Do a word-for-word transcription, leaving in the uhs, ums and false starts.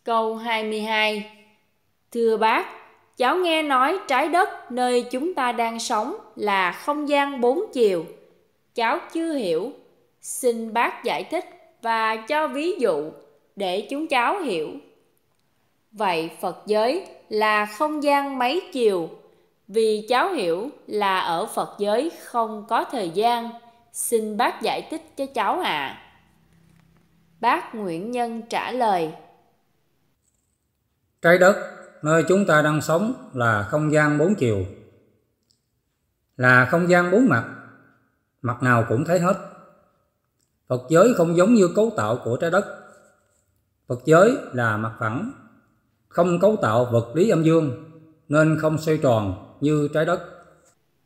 Câu hai mươi hai. Thưa bác, cháu nghe nói trái đất nơi chúng ta đang sống là không gian bốn chiều. Cháu chưa hiểu. Xin bác giải thích và cho ví dụ để chúng cháu hiểu. Vậy Phật giới là không gian mấy chiều? Vì cháu hiểu là ở Phật giới không có thời gian. Xin bác giải thích cho cháu ạ. À. Bác Nguyễn Nhân trả lời. Trái đất nơi chúng ta đang sống là không gian bốn chiều, là không gian bốn mặt, mặt nào cũng thấy hết. Phật giới không giống như cấu tạo của trái đất. Phật giới là mặt phẳng, không cấu tạo vật lý âm dương nên không xoay tròn như trái đất.